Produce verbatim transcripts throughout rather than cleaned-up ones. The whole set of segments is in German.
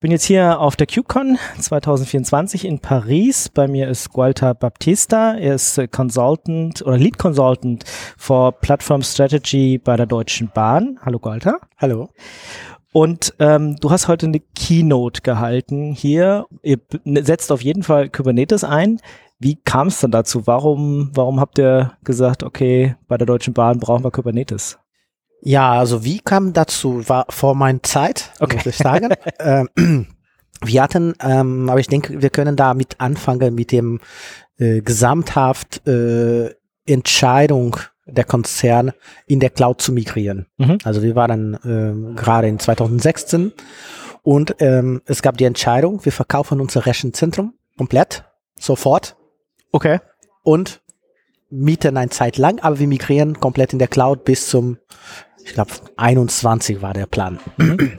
bin jetzt hier auf der KubeCon zwanzig vierundzwanzig in Paris. Bei mir ist Gualter Baptista. Er ist Consultant oder Lead Consultant for Platform Strategy bei der Deutschen Bahn. Hallo Gualter. Hallo. Und ähm, du hast heute eine Keynote gehalten hier. Ihr setzt auf jeden Fall Kubernetes ein. Wie kam es dann dazu? Warum, warum habt ihr gesagt, okay, bei der Deutschen Bahn brauchen wir Kubernetes? Ja, also wie kam dazu? War vor meiner Zeit, okay. muss ich sagen. ähm, wir hatten, ähm, aber ich denke, wir können damit anfangen mit dem äh, gesamthaft äh, Entscheidung der Konzern in der Cloud zu migrieren. Mhm. Also wir waren äh, gerade in zwanzig sechzehn und ähm, es gab die Entscheidung, wir verkaufen unser Rechenzentrum komplett, sofort. Okay. Und mieten eine Zeit lang, aber wir migrieren komplett in der Cloud bis zum, ich glaube, einundzwanzig war der Plan. Mhm.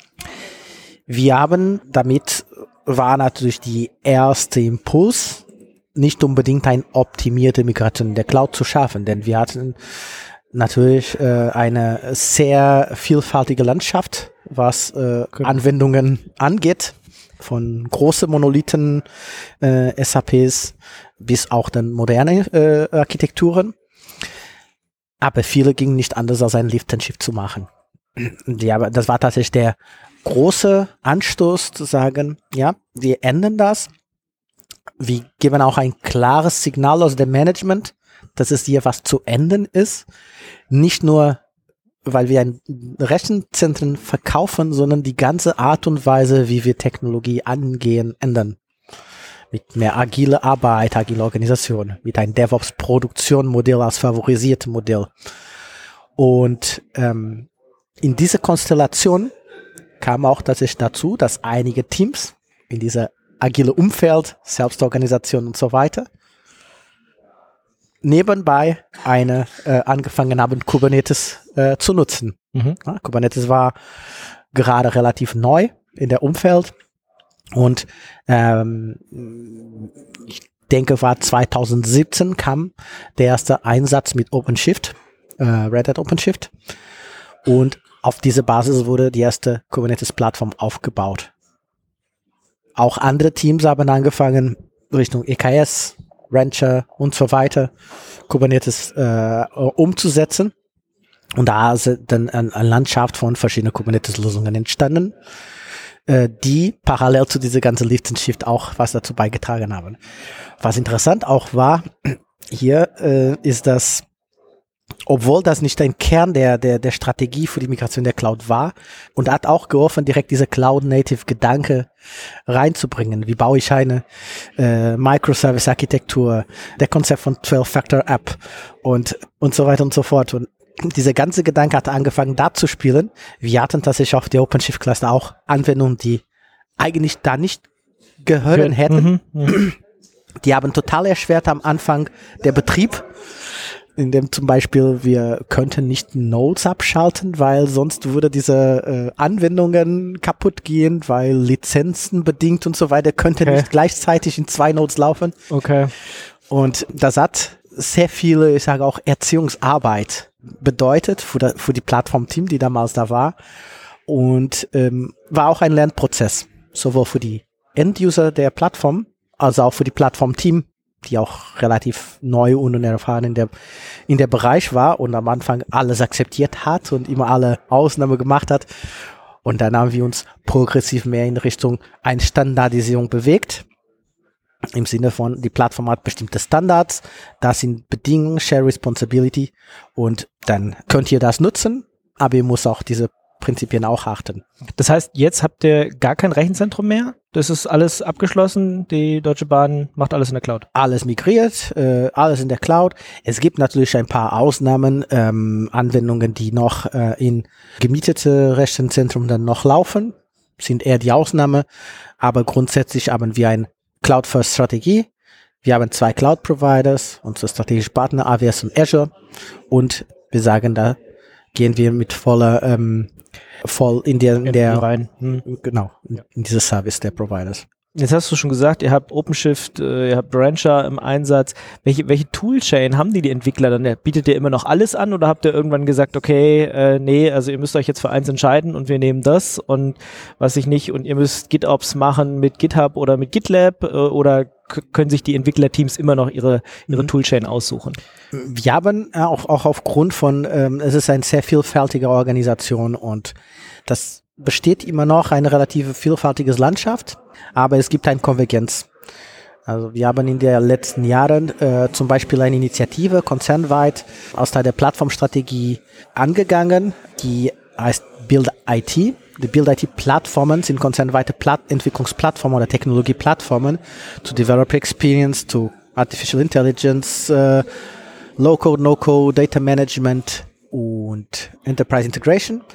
Wir haben, damit war natürlich die erste Impuls, nicht unbedingt eine optimierte Migration in der Cloud zu schaffen, denn wir hatten natürlich äh, eine sehr vielfältige Landschaft, was äh, okay. Anwendungen angeht, von großen Monolithen, äh, S A Ps bis auch dann moderne äh, Architekturen. Aber viele gingen nicht anders, als ein Lift and Shift zu machen. Ja, das war tatsächlich der große Anstoß zu sagen, ja, wir ändern das. Wir geben auch ein klares Signal aus dem Management, dass es hier was zu ändern ist. Nicht nur, weil wir ein Rechenzentren verkaufen, sondern die ganze Art und Weise, wie wir Technologie angehen, ändern. Mit mehr agile Arbeit, agile Organisation, mit einem DevOps-Produktion-Modell als favorisiertes Modell. Und ähm, in dieser Konstellation kam auch tatsächlich dazu, dass einige Teams in dieser agile Umfeld, Selbstorganisation und so weiter, nebenbei eine äh, angefangen haben, Kubernetes äh, zu nutzen. Mhm. Ja, Kubernetes war gerade relativ neu in der Umfeld. Und ähm, ich denke, war zwanzig siebzehn kam der erste Einsatz mit OpenShift, äh, Red Hat OpenShift. Und auf diese Basis wurde die erste Kubernetes-Plattform aufgebaut. Auch andere Teams haben angefangen, Richtung E K S, Rancher und so weiter, Kubernetes äh, umzusetzen. Und da ist dann eine Landschaft von verschiedenen Kubernetes-Lösungen entstanden, die parallel zu dieser ganzen Lift and Shift auch was dazu beigetragen haben. Was interessant auch war, hier äh, ist das, obwohl das nicht ein Kern der, der, der Strategie für die Migration der Cloud war, und hat auch geholfen, direkt diese Cloud-Native-Gedanke reinzubringen. Wie baue ich eine äh, Microservice-Architektur, der Konzept von zwölf-Factor-App und, und so weiter und so fort. Und dieser ganze Gedanke hat angefangen, da zu spielen. Wir hatten tatsächlich auf der OpenShift-Cluster auch Anwendungen, die eigentlich da nicht gehören hätten. Mhm, mh. Die haben total erschwert am Anfang der Betrieb, in dem zum Beispiel wir könnten nicht Nodes abschalten, weil sonst würde diese äh, Anwendungen kaputt gehen, weil Lizenzen bedingt und so weiter könnten okay. nicht gleichzeitig in zwei Nodes laufen. Okay. Und das hat sehr viele, ich sage auch, Erziehungsarbeit bedeutet für, da, für die Plattform-Team, die damals da war. Und ähm, war auch ein Lernprozess, sowohl für die End-User der Plattform, als auch für die Plattform-Team, die auch relativ neu und unerfahren in der, in der Bereich war und am Anfang alles akzeptiert hat und immer alle Ausnahmen gemacht hat. Und dann haben wir uns progressiv mehr in Richtung eine Standardisierung bewegt. Im Sinne von, die Plattform hat bestimmte Standards, das sind Bedingungen, Share Responsibility, und dann könnt ihr das nutzen, aber ihr müsst auch diese Prinzipien auch achten. Das heißt, jetzt habt ihr gar kein Rechenzentrum mehr? Das ist alles abgeschlossen, die Deutsche Bahn macht alles in der Cloud? Alles migriert, äh, alles in der Cloud. Es gibt natürlich ein paar Ausnahmen, ähm, Anwendungen, die noch äh, in gemietete Rechenzentrum dann noch laufen, sind eher die Ausnahme, aber grundsätzlich haben wir ein Cloud-First-Strategie. Wir haben zwei Cloud-Providers, unsere strategischen Partner A W S und Azure, und wir sagen, da gehen wir mit voller, ähm, voll in der, in der, rein. Hm. genau, in, in dieses Service der Providers. Jetzt hast du schon gesagt, ihr habt OpenShift, äh, ihr habt Brancher im Einsatz. Welche, welche Toolchain haben die die Entwickler dann? Bietet ihr immer noch alles an oder habt ihr irgendwann gesagt, okay, äh, nee, also ihr müsst euch jetzt für eins entscheiden und wir nehmen das und was ich nicht und ihr müsst GitOps machen mit GitHub oder mit GitLab äh, oder k- können sich die Entwicklerteams immer noch ihre, ihre mhm. Toolchain aussuchen? Wir haben äh, auch, auch aufgrund von, ähm, es ist eine sehr vielfältige Organisation und das besteht immer noch eine relativ vielfältige Landschaft, aber es gibt eine Konvergenz. Also wir haben in den letzten Jahren äh, zum Beispiel eine Initiative konzernweit aus der Plattformstrategie angegangen, die heißt Build I T. Die Build I T-Plattformen sind konzernweite Platt- Entwicklungsplattformen oder Technologieplattformen zu Developer Experience, zu Artificial Intelligence, äh, Low-Code, No-Code, Data Management und Enterprise Integration.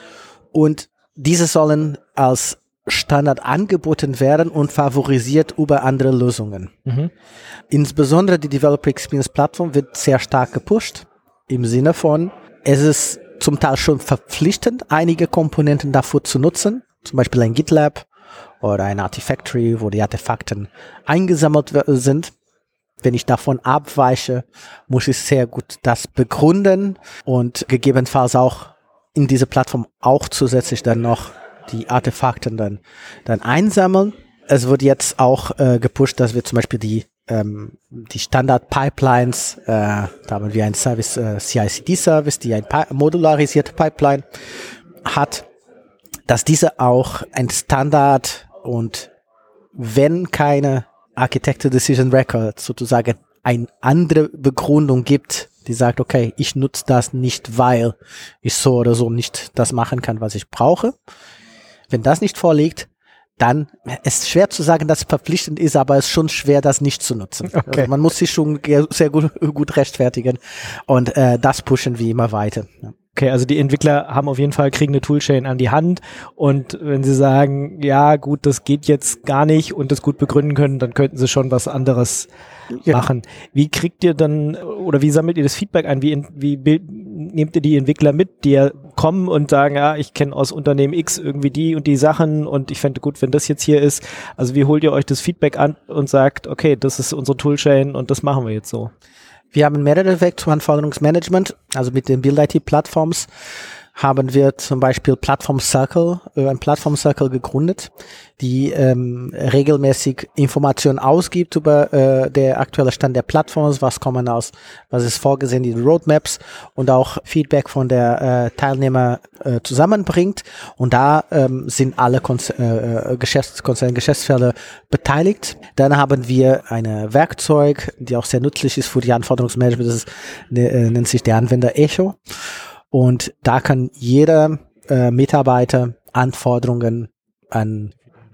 Und diese sollen als Standard angeboten werden und favorisiert über andere Lösungen. Mhm. Insbesondere die Developer Experience Plattform wird sehr stark gepusht, im Sinne von, es ist zum Teil schon verpflichtend, einige Komponenten dafür zu nutzen, zum Beispiel ein GitLab oder ein Artifactory, wo die Artefakten eingesammelt sind. Wenn ich davon abweiche, muss ich sehr gut das begründen und gegebenenfalls auch in diese Plattform auch zusätzlich dann noch die Artefakten dann, dann einsammeln. Es wird jetzt auch äh, gepusht, dass wir zum Beispiel die, ähm, die Standard-Pipelines, äh, da haben wir einen Service, äh, C I C D-Service, die ein Pi- modularisierte Pipeline hat, dass diese auch ein Standard und wenn keine Architecture Decision Record sozusagen eine andere Begründung gibt, die sagt, okay, ich nutze das nicht, weil ich so oder so nicht das machen kann, was ich brauche. Wenn das nicht vorliegt, dann ist schwer zu sagen, dass es verpflichtend ist, aber es ist schon schwer, das nicht zu nutzen. Okay. Also man muss sich schon sehr gut, gut rechtfertigen und äh, das pushen wir immer weiter. Ja. Okay, also die Entwickler haben auf jeden Fall, kriegen eine Toolchain an die Hand und wenn sie sagen, ja gut, das geht jetzt gar nicht und das gut begründen können, dann könnten sie schon was anderes ja. machen. Wie kriegt ihr dann oder wie sammelt ihr das Feedback ein? Wie, wie bild, nehmt ihr die Entwickler mit, die ja kommen und sagen, ja, ich kenne aus Unternehmen X irgendwie die und die Sachen und ich fände gut, wenn das jetzt hier ist. Also wie holt ihr euch das Feedback an und sagt, okay, das ist unsere Toolchain und das machen wir jetzt so? Wir haben mehrere Wege zum Anforderungsmanagement, also mit den Build I T-Plattforms haben wir zum Beispiel Plattform Circle, äh, ein Plattform Circle gegründet, die ähm, regelmäßig Informationen ausgibt über äh, der aktuelle Stand der Plattforms, was kommen aus, was ist vorgesehen, die Roadmaps und auch Feedback von der äh, Teilnehmer äh, zusammenbringt. Und da ähm, sind alle Konz- äh, Geschäftskonzerne, Geschäftsfelder beteiligt. Dann haben wir eine Werkzeug, die auch sehr nützlich ist für die Anforderungsmanagement, das ist, äh, nennt sich der Anwender Echo. Und da kann jeder äh, Mitarbeiter Anforderungen an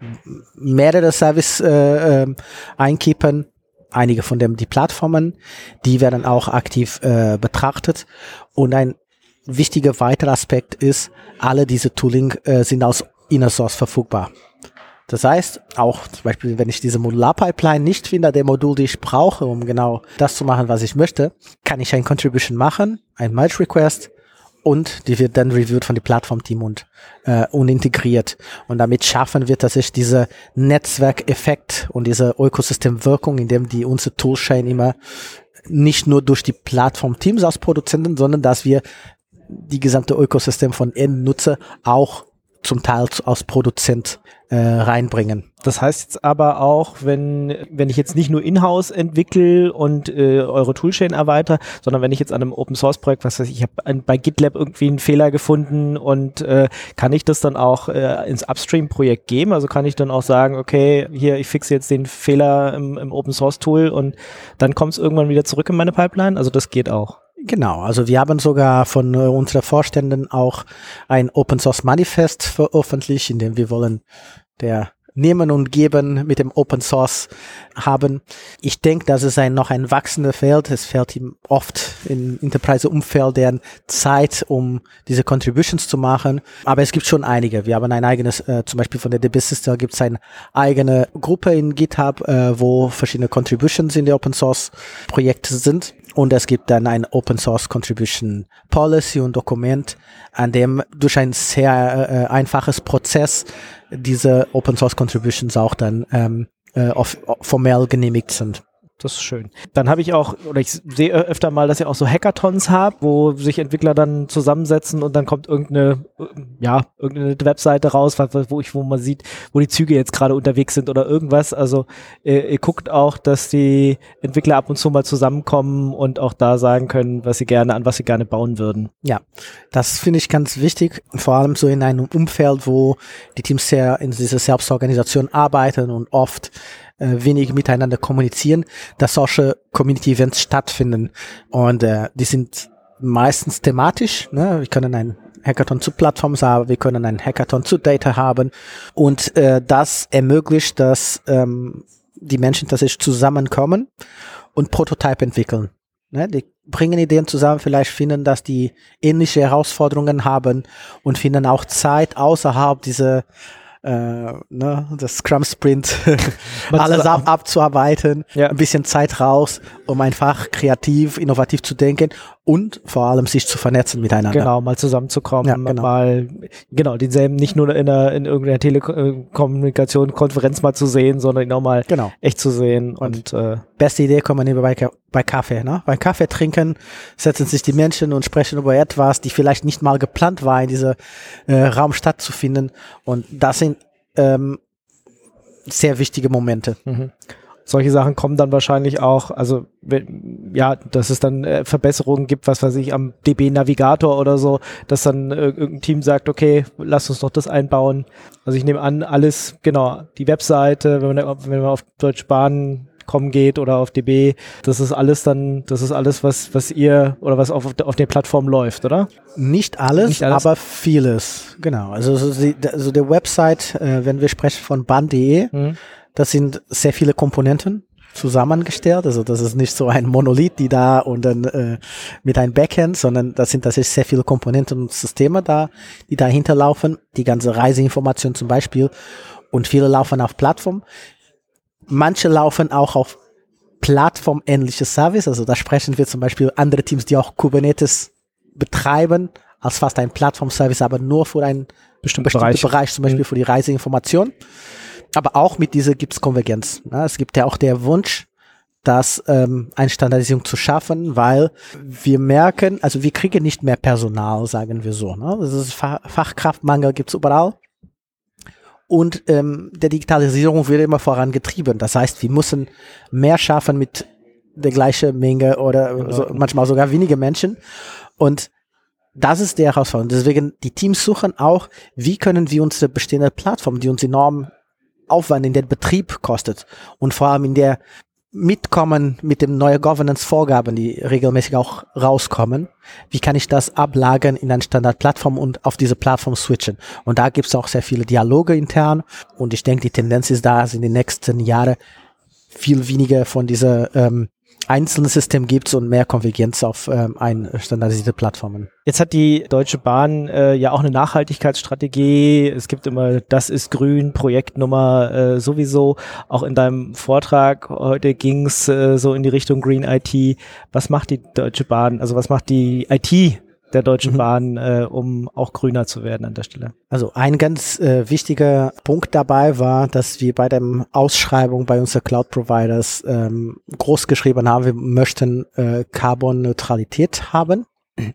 mehrere Service äh, äh, einkippen. Einige von dem die Plattformen, die werden auch aktiv äh, betrachtet. Und ein wichtiger weiterer Aspekt ist, alle diese Tooling äh, sind als Inner Source verfügbar. Das heißt, auch zum Beispiel, wenn ich diese Modular-Pipeline nicht finde, der Modul, die ich brauche, um genau das zu machen, was ich möchte, kann ich ein Contribution machen, ein Merge-Request, und die wird dann reviewed von dem Plattformteam und, äh, und integriert. Und damit schaffen wir, dass ich diese Netzwerkeffekt und diese Ökosystemwirkung, in dem die unsere Toolchain immer nicht nur durch die Plattformteams als Produzenten, sondern dass wir die gesamte Ökosystem von Endnutzer auch zum Teil als Produzent äh, reinbringen. Das heißt jetzt aber auch, wenn wenn ich jetzt nicht nur in-house entwickle und äh, eure Toolchain erweitere, sondern wenn ich jetzt an einem Open-Source-Projekt, was weiß ich, ich habe bei GitLab irgendwie einen Fehler gefunden und äh, kann ich das dann auch äh, ins Upstream-Projekt geben? Also kann ich dann auch sagen, okay, hier, ich fixe jetzt den Fehler im, im Open-Source-Tool und dann kommt es irgendwann wieder zurück in meine Pipeline? Also das geht auch. Genau, also wir haben sogar von äh, unseren Vorständen auch ein Open-Source-Manifest veröffentlicht, in dem wir wollen der Nehmen und Geben mit dem Open Source haben. Ich denke, das ist ein noch ein wachsendes Feld. Es fällt ihm oft in Enterprise-Umfeld deren Zeit, um diese Contributions zu machen. Aber es gibt schon einige. Wir haben ein eigenes, äh, zum Beispiel von der D B System gibt es eine eigene Gruppe in GitHub, äh, wo verschiedene Contributions in der Open Source Projekte sind. Und es gibt dann ein Open Source Contribution Policy und Dokument, an dem durch ein sehr äh, einfaches Prozess diese Open Source Contributions auch dann ähm, äh, auf, formell genehmigt sind. Das ist schön. Dann habe ich auch, oder ich sehe öfter mal, dass ihr auch so Hackathons habt, wo sich Entwickler dann zusammensetzen und dann kommt irgendeine, ja, irgendeine Webseite raus, wo ich, wo man sieht, wo die Züge jetzt gerade unterwegs sind oder irgendwas. Also ihr, ihr guckt auch, dass die Entwickler ab und zu mal zusammenkommen und auch da sagen können, was sie gerne, an was sie gerne bauen würden. Ja, das finde ich ganz wichtig, vor allem so in einem Umfeld, wo die Teams sehr in dieser Selbstorganisation arbeiten und oft wenig miteinander kommunizieren, dass solche Community-Events stattfinden. Und äh, die sind meistens thematisch. Ne? Wir können einen Hackathon zu Plattforms haben, wir können einen Hackathon zu Data haben. Und äh, das ermöglicht, dass ähm, die Menschen tatsächlich zusammenkommen und Prototype entwickeln. Ne? Die bringen Ideen zusammen, vielleicht finden, dass die ähnliche Herausforderungen haben und finden auch Zeit außerhalb dieser Äh, ne, das Scrum Sprint alles ab, abzuarbeiten, ja. Ein bisschen Zeit raus, um einfach kreativ, innovativ zu denken und vor allem sich zu vernetzen miteinander. Genau, mal zusammenzukommen, ja, genau. mal genau denselben nicht nur in, einer, in irgendeiner Telekommunikation, Konferenz mal zu sehen, sondern ihn auch mal genau. echt zu sehen. Und, und äh, beste Idee kommen immer bei, bei Kaffee. Ne? Beim Kaffee trinken setzen sich die Menschen und sprechen über etwas, die vielleicht nicht mal geplant war, in diesem äh, Raum stattzufinden. Und das sind ähm, sehr wichtige Momente. Mhm. Solche Sachen kommen dann wahrscheinlich auch, also ja, dass es dann äh, Verbesserungen gibt, was weiß ich, am D B-Navigator oder so, dass dann äh, irgendein Team sagt, okay, lass uns doch das einbauen. Also ich nehme an, alles, genau, die Webseite, wenn man, wenn man auf Deutsche Bahn kommen geht oder auf D B, das ist alles dann, das ist alles, was was ihr oder was auf, auf der Plattform läuft, oder? Nicht alles, Nicht alles, aber vieles, genau. Also, also, die, also der Website, äh, wenn wir sprechen von bahn punkt de, mhm. Das sind sehr viele Komponenten zusammengestellt, also das ist nicht so ein Monolith, die da und dann äh, mit einem Backend, sondern das sind tatsächlich sehr viele Komponenten und Systeme da, die dahinter laufen, die ganze Reiseinformation zum Beispiel und viele laufen auf Plattform. Manche laufen auch auf plattformähnliche Service, also da sprechen wir zum Beispiel andere Teams, die auch Kubernetes betreiben, als fast ein Plattform-Service, aber nur für einen bestimmten Bereich, Bereich zum Beispiel mhm. für die Reiseinformation. Aber auch mit dieser gibt es Konvergenz. Ne? Es gibt ja auch der Wunsch, dass ähm, eine Standardisierung zu schaffen, weil wir merken, also wir kriegen nicht mehr Personal, sagen wir so. Ne? Das ist Fach- Fachkraftmangel gibt es überall. Und ähm, der Digitalisierung wird immer vorangetrieben. Das heißt, wir müssen mehr schaffen mit der gleichen Menge oder genau. so, manchmal sogar weniger Menschen. Und das ist die Herausforderung. Deswegen, die Teams suchen auch, wie können wir unsere bestehende Plattform, die uns enorm Aufwand in den Betrieb kostet und vor allem in der Mitkommen mit den neuen Governance-Vorgaben, die regelmäßig auch rauskommen, wie kann ich das ablagern in eine Standardplattform und auf diese Plattform switchen? Und da gibt es auch sehr viele Dialoge intern und ich denke, die Tendenz ist da, dass in den nächsten Jahren viel weniger von dieser ähm, einzelnen System gibt und mehr Konvergenz auf ähm, ein standardisierte Plattformen. Jetzt hat die Deutsche Bahn äh, ja auch eine Nachhaltigkeitsstrategie. Es gibt immer Das ist grün, Projektnummer äh, sowieso. Auch in deinem Vortrag heute ging es äh, so in die Richtung Green I T. Was macht die Deutsche Bahn, also was macht die I T der Deutschen mhm. Bahn, äh, um auch grüner zu werden an der Stelle? Also ein ganz äh, wichtiger Punkt dabei war, dass wir bei der Ausschreibung bei unseren Cloud-Providers ähm, groß geschrieben haben, wir möchten äh, Carbon-Neutralität haben.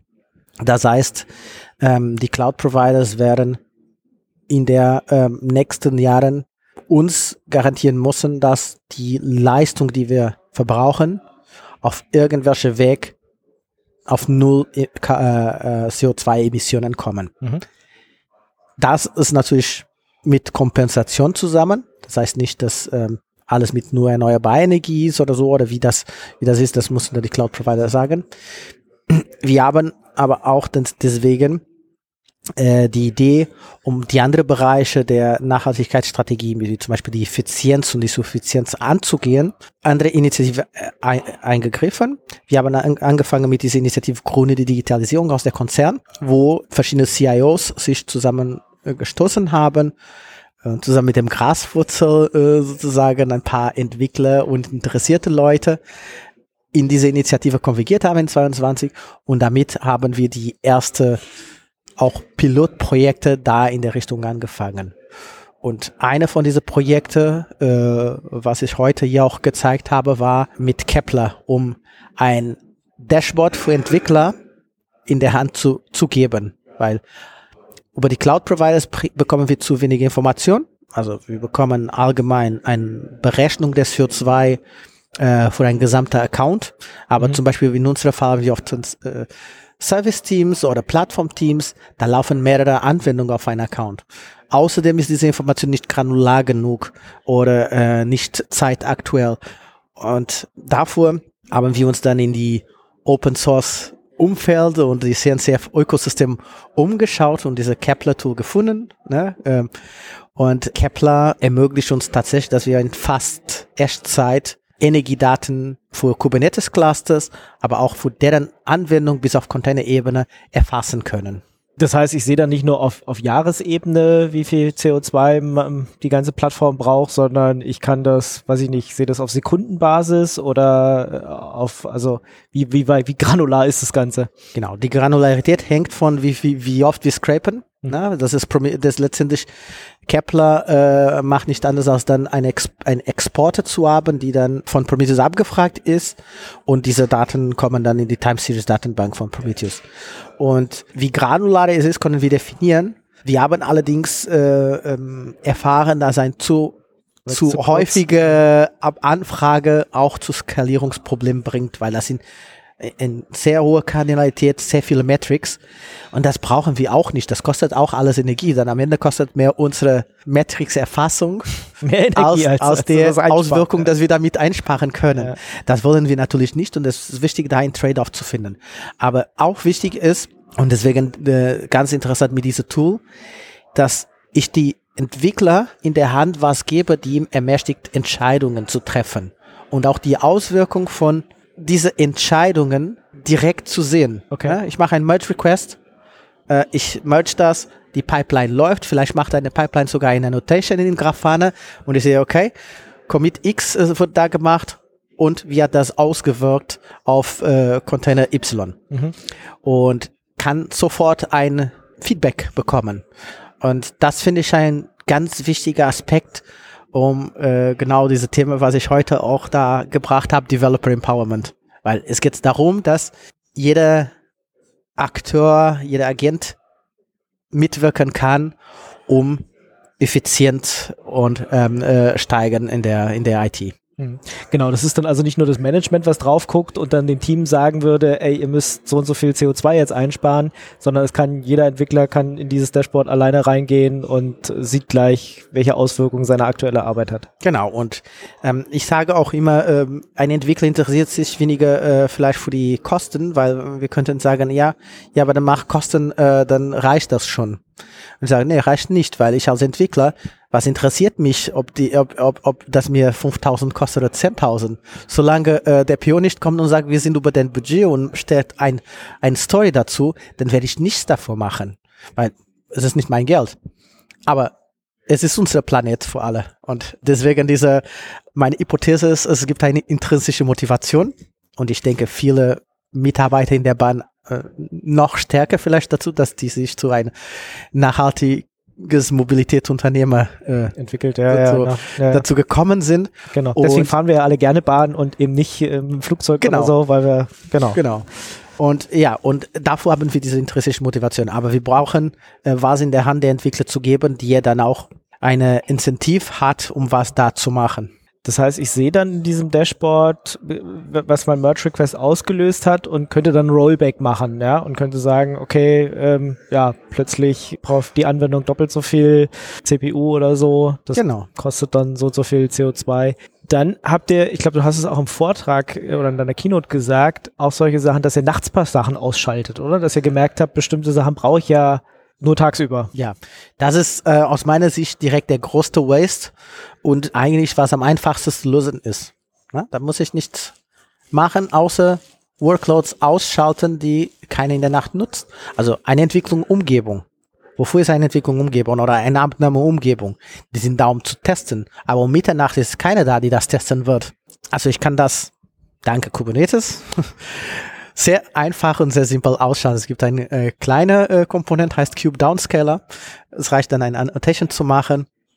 Das heißt, ähm, die Cloud-Providers werden in der ähm, nächsten Jahren uns garantieren müssen, dass die Leistung, die wir verbrauchen, auf irgendwelche Weg auf null äh, äh, C O zwei Emissionen kommen. Mhm. Das ist natürlich mit Kompensation zusammen. Das heißt nicht, dass ähm, alles mit nur erneuerbarer Energie ist oder so, oder wie das, wie das ist, das müssen die Cloud-Provider sagen. Wir haben aber auch deswegen äh, die Idee, um die anderen Bereiche der Nachhaltigkeitsstrategie, wie zum Beispiel die Effizienz und die Suffizienz anzugehen, andere Initiative ein, eingegriffen. Wir haben an, angefangen mit dieser Initiative Grüne Digitalisierung aus der Konzern, wo verschiedene C I Os sich zusammengestoßen haben, äh, zusammen mit dem Graswurzel äh, sozusagen ein paar Entwickler und interessierte Leute in diese Initiative konvergiert haben in zweiundzwanzig und damit haben wir die erste auch Pilotprojekte da in der Richtung angefangen. und eine von diesen Projekten, äh, was ich heute hier auch gezeigt habe, war mit Kepler, um ein Dashboard für Entwickler in der Hand zu, zu geben, weil über die Cloud-Providers bekommen wir zu wenige Informationen. Also wir bekommen allgemein eine Berechnung des C O zwei äh, für einen gesamten Account, aber mhm. zum Beispiel in unserem Fall haben wir oft äh, Service-Teams oder Plattform-Teams, da laufen mehrere Anwendungen auf einen Account. Außerdem ist diese Information nicht granular genug oder äh, nicht zeitaktuell. Und dafür haben wir uns dann in die Open-Source-Umfeld und die C N C F-Ökosystem umgeschaut und diese Kepler-Tool gefunden. Ne? Ähm, und Kepler ermöglicht uns tatsächlich, dass wir in fast Echtzeit Energiedaten für Kubernetes-Clusters, aber auch für deren Anwendung bis auf Container-Ebene erfassen können. Das heißt, ich sehe dann nicht nur auf, auf Jahresebene, wie viel C O zwei die ganze Plattform braucht, sondern ich kann das, weiß ich nicht, ich sehe das auf Sekundenbasis oder auf, also wie, wie, wie granular ist das Ganze? Genau, die Granularität hängt von wie, wie, wie oft wir scrapen. Mhm. Na, das ist, das letztendlich Kepler äh, macht nicht anders als dann eine Ex ein Exporter zu haben, die dann von Prometheus abgefragt ist und diese Daten kommen dann in die Time Series Datenbank von Prometheus. Und wie granular es ist, können wir definieren. Wir haben allerdings äh, ähm, erfahren, dass ein zu, zu, zu häufige Ab Anfrage auch zu Skalierungsproblemen bringt, weil das sind in sehr hohe Kardinalität, sehr viele Metrics und das brauchen wir auch nicht. Das kostet auch alles Energie. Dann am Ende kostet mehr unsere Metrics-Erfassung mehr Energie als, als, aus als der das Auswirkung, dass wir damit einsparen können. Ja. Das wollen wir natürlich nicht und es ist wichtig, da einen Trade-off zu finden. Aber auch wichtig ist, und deswegen äh, ganz interessant mit diesem Tool, dass ich die Entwickler in der Hand was gebe, die ihm ermächtigt, Entscheidungen zu treffen und auch die Auswirkung von diese Entscheidungen direkt zu sehen. Okay. Ja, ich mache einen Merge-Request, äh, ich merge das, die Pipeline läuft, vielleicht macht eine Pipeline sogar eine Annotation in den Grafana und ich sehe, okay, Commit X äh, wird da gemacht und wie hat das ausgewirkt auf äh, Container Y. Mhm. Und kann sofort ein Feedback bekommen. Und das finde ich ein ganz wichtiger Aspekt, um äh, genau diese Themen, was ich heute auch da gebracht habe, Developer Empowerment. Weil es geht darum, dass jeder Akteur, jeder Agent mitwirken kann, um effizient und ähm, äh, steigen in der in der I T. Genau, das ist dann also nicht nur das Management, was drauf guckt und dann dem Team sagen würde, ey, ihr müsst so und so viel C O zwei jetzt einsparen, sondern es kann, jeder Entwickler kann in dieses Dashboard alleine reingehen und sieht gleich, welche Auswirkungen seine aktuelle Arbeit hat. Genau, und ähm, ich sage auch immer, ähm, ein Entwickler interessiert sich weniger äh, vielleicht für die Kosten, weil wir könnten sagen, ja, ja, aber dann mach Kosten, äh, dann reicht das schon. Und ich sage, nee, reicht nicht, weil ich als Entwickler, was interessiert mich, ob die, ob, ob, ob das mir fünftausend kostet oder zehntausend? Solange äh, der P O nicht kommt und sagt, wir sind über dein Budget und stellt ein, ein Story dazu, dann werde ich nichts davor machen, weil es ist nicht mein Geld. Aber es ist unser Planet für alle. Und deswegen diese, meine Hypothese ist, es gibt eine intrinsische Motivation und ich denke, viele Mitarbeiter in der Bahn äh, noch stärker vielleicht dazu, dass die sich zu einem nachhaltiges Mobilitätsunternehmen äh, entwickelt, ja, dazu, ja, ja, ja. dazu gekommen sind. Genau. Deswegen und fahren wir ja alle gerne Bahn und eben nicht im Flugzeug genau. oder so, weil wir, genau. Genau. Und ja, und davor haben wir diese intrinsische Motivation. Aber wir brauchen äh, was in der Hand der Entwickler zu geben, die ja dann auch eine Incentiv hat, um was da zu machen. Das heißt, ich sehe dann in diesem Dashboard, was mein Merge-Request ausgelöst hat und könnte dann Rollback machen, ja, und könnte sagen, okay, ähm, ja, plötzlich braucht die Anwendung doppelt so viel C P U oder so. Das genau. kostet dann so und so viel C O zwei. Dann habt ihr, ich glaube, du hast es auch im Vortrag oder in deiner Keynote gesagt, auch solche Sachen, dass ihr nachts paar Sachen ausschaltet, oder? Dass ihr gemerkt habt, bestimmte Sachen brauche ich ja nur tagsüber. Ja, das ist äh, aus meiner Sicht direkt der größte Waste und eigentlich was am einfachsten zu lösen ist. Ja, da muss ich nichts machen, außer Workloads ausschalten, die keiner in der Nacht nutzt. Also eine Entwicklung-Umgebung. Wofür ist eine Entwicklung-Umgebung oder eine Abnahme-Umgebung? Die sind da, um zu testen. Aber um Mitternacht ist keiner da, die das testen wird. Also ich kann das, danke Kubernetes, sehr einfach und sehr simpel ausschalten. Es gibt eine äh, kleine äh, Komponente, heißt Cube Downscaler. Es reicht dann, eine Annotation zu machen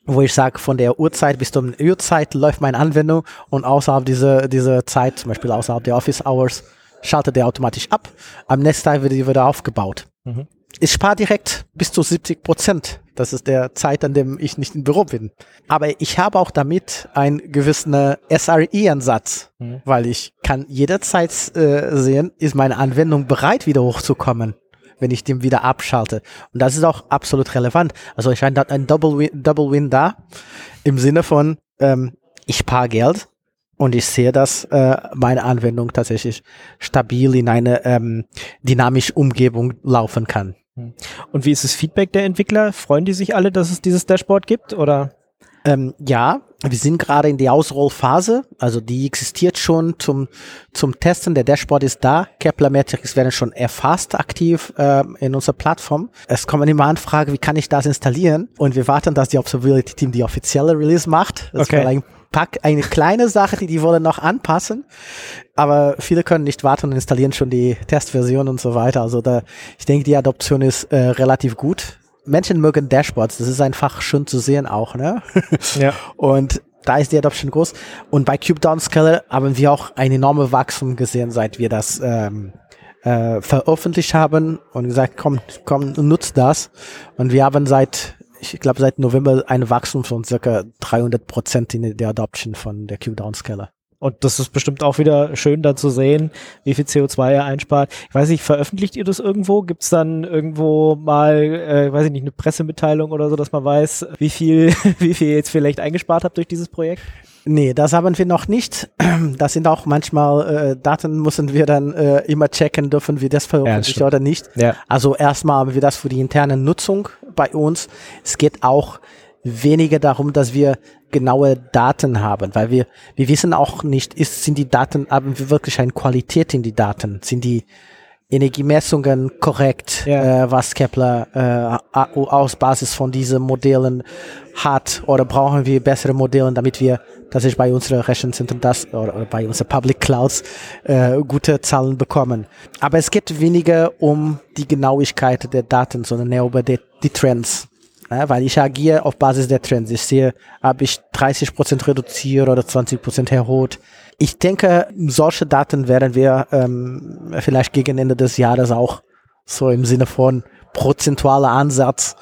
wo ich sage, von der Uhrzeit bis zur Uhrzeit läuft meine Anwendung und außerhalb dieser, dieser Zeit, zum Beispiel außerhalb der Office Hours, schaltet der automatisch ab. Am nächsten Tag wird die wieder aufgebaut. Mhm. Ich spare direkt bis zu siebzig Prozent. Das ist der Zeit, an dem ich nicht im Büro bin. Aber ich habe auch damit einen gewissen S R E-Ansatz, mhm. weil ich kann jederzeit äh, sehen, ist meine Anwendung bereit, wieder hochzukommen, wenn ich den wieder abschalte. Und das ist auch absolut relevant. Also ich habe ein Double Win, Double Win da, im Sinne von, ähm, ich spare Geld und ich sehe, dass äh, meine Anwendung tatsächlich stabil in eine ähm, dynamische Umgebung laufen kann. Und wie ist das Feedback der Entwickler? Freuen die sich alle, dass es dieses Dashboard gibt, oder? Ähm, ja, wir sind gerade in der Ausrollphase, also die existiert schon zum zum Testen. Der Dashboard ist da. Kepler Metrics werden schon erfasst aktiv äh, in unserer Plattform. Es kommen immer Anfragen, wie kann ich das installieren? Und wir warten, dass die Observability Team die offizielle Release macht. Das okay. ist ein Pack, eine kleine Sache, die die wollen noch anpassen. Aber viele können nicht warten und installieren schon die Testversion und so weiter. Also da, ich denke, die Adoption ist äh, relativ gut. Menschen mögen Dashboards, das ist einfach schön zu sehen auch, ne? Ja. Und da ist die Adoption groß. Und bei Cube Downscaler haben wir auch ein enormes Wachstum gesehen, seit wir das ähm, äh, veröffentlicht haben und gesagt, komm, komm, nutzt das. Und wir haben seit, ich glaube, seit November ein Wachstum von circa dreihundert Prozent in der Adoption von der Cube Downscaler. Und das ist bestimmt auch wieder schön dann zu sehen, wie viel C O zwei er einspart. Ich weiß nicht, veröffentlicht ihr das irgendwo? Gibt es dann irgendwo mal, äh, weiß ich nicht, eine Pressemitteilung oder so, dass man weiß, wie viel, wie viel ihr jetzt vielleicht eingespart habt durch dieses Projekt? Nee, das haben wir noch nicht. Das sind auch manchmal äh, Daten, müssen wir dann äh, immer checken, dürfen wir das veröffentlichen ja, oder nicht. Ja. Also erstmal haben wir das für die interne Nutzung bei uns. Es geht auch weniger darum, dass wir genaue Daten haben, weil wir wir wissen auch nicht, ist sind die Daten, haben wir wirklich eine Qualität in die Daten? Sind die Energiemessungen korrekt, ja. äh, was Kepler äh, aus Basis von diesen Modellen hat, oder brauchen wir bessere Modelle, damit wir tatsächlich bei unseren Rechenzentren das oder, oder bei unseren Public Clouds äh, gute Zahlen bekommen. Aber es geht weniger um die Genauigkeit der Daten, sondern mehr über die, die Trends. Ja, weil ich agiere auf Basis der Trends. Ich sehe, ob ich dreißig Prozent reduziere oder zwanzig Prozent erhöht. Ich denke, solche Daten werden wir ähm, vielleicht gegen Ende des Jahres auch so im Sinne von prozentualer Ansatz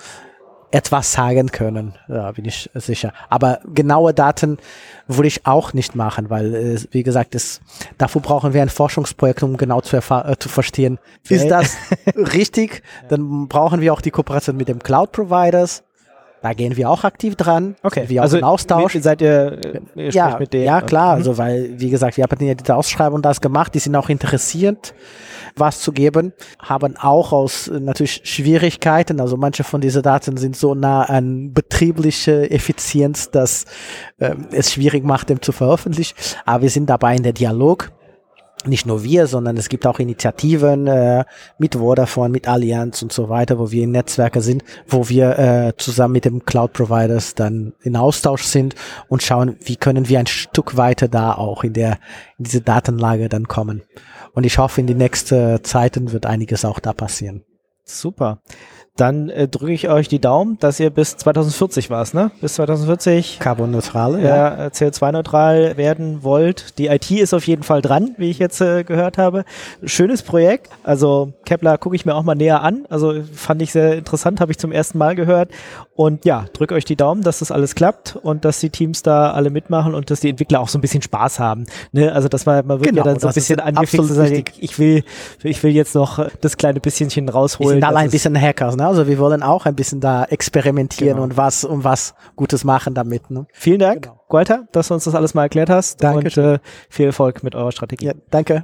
etwas sagen können. Ja, bin ich sicher. Aber genaue Daten würde ich auch nicht machen, weil, äh, wie gesagt, es, dafür brauchen wir ein Forschungsprojekt, um genau zu, erfahr- äh, zu verstehen, okay. Ist das richtig? Dann brauchen wir auch die Kooperation mit dem Cloud-Providers. Da gehen wir auch aktiv dran. Okay, wir also auch in Austausch. Wie seid ihr, ihr ja, mit denen? Ja, klar, mhm. also weil, wie gesagt, wir haben ja diese Ausschreibung das gemacht, die sind auch interessiert, was zu geben, haben auch aus äh, natürlich Schwierigkeiten, also manche von diesen Daten sind so nah an betriebliche Effizienz, dass äh, es schwierig macht, dem zu veröffentlichen, aber wir sind dabei in der Dialog. Nicht nur wir, sondern es gibt auch Initiativen äh, mit Vodafone, mit Allianz und so weiter, wo wir in Netzwerke sind, wo wir äh, zusammen mit dem Cloud-Providers dann in Austausch sind und schauen, wie können wir ein Stück weiter da auch in der in diese Datenlage dann kommen. Und ich hoffe, in die nächsten Zeiten wird einiges auch da passieren. Super. Dann äh, drücke ich euch die Daumen, dass ihr bis zwanzig vierzig war's, ne? Bis zwanzig vierzig Carbon-neutral, ja, ja. C O zwei neutral werden wollt. Die I T ist auf jeden Fall dran, wie ich jetzt äh, gehört habe. Schönes Projekt. Also Kepler gucke ich mir auch mal näher an. Also fand ich sehr interessant, habe ich zum ersten Mal gehört. Und ja, drücke euch die Daumen, dass das alles klappt und dass die Teams da alle mitmachen und dass die Entwickler auch so ein bisschen Spaß haben. Ne? Also dass man, man wird genau, ja dann so ein bisschen angefixt und sagt, ich will, ich will jetzt noch das kleine bisschenchen rausholen. Wir sind alle ein bisschen Hackers, ne? Also wir wollen auch ein bisschen da experimentieren genau. und was und was Gutes machen damit. Ne? Vielen Dank, genau. Walter, dass du uns das alles mal erklärt hast. Danke. Und äh, viel Erfolg mit eurer Strategie. Ja, danke.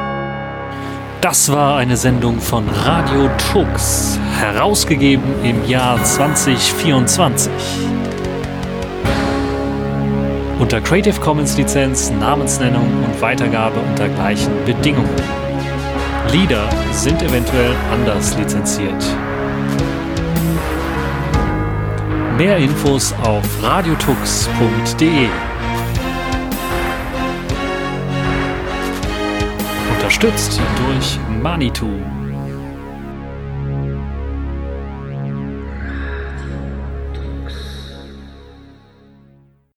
Das war eine Sendung von Radio Tux, herausgegeben im Jahr zwanzig vierundzwanzig. Unter Creative Commons Lizenz, Namensnennung und Weitergabe unter gleichen Bedingungen. Lieder sind eventuell anders lizenziert. Mehr Infos auf radiotux punkt de. Unterstützt durch Manitou.